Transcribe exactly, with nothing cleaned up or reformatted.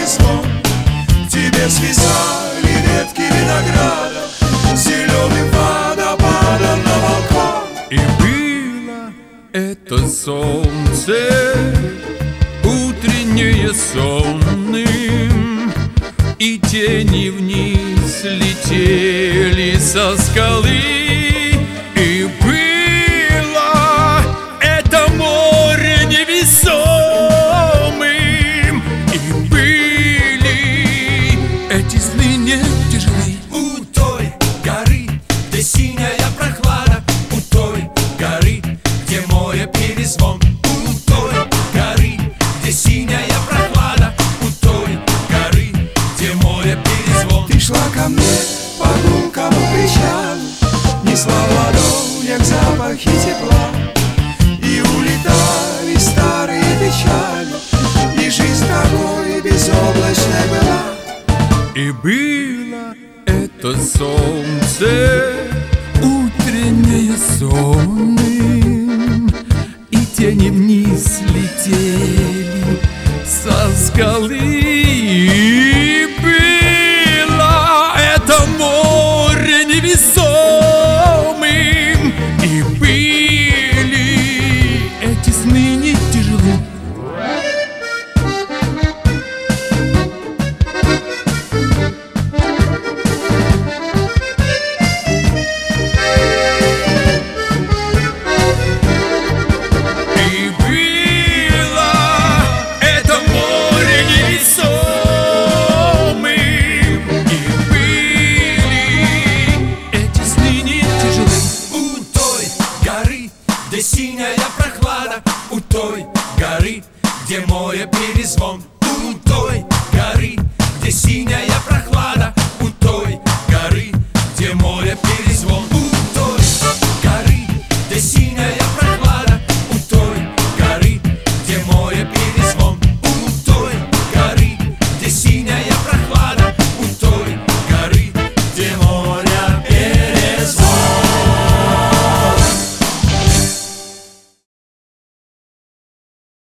перезвон. Тебе свисали ветки винограда зеленым водопадом на балкон. И было это солнце утреннее сонным, и тени вниз летели со скалы. И было это море невесомым, и были эти сны не тяжелы. У той горы, где синяя прохлада, у той горы, где море перезвон. У той горы, где синяя прохлада, у той горы, где море перезвон. Ты шла ко мне по гулкому причалу, несла в ладонях запахи тепла, и улетали старые печали, и жизнь такой безоблачной была. И было это солнце утреннее сонным, и тени вниз летели со скалы. И было это море невесомым, и были эти сны не тяжелы. Где синяя прохлада, у той горы, где море перезвон. У той горы, где синяя прохлада.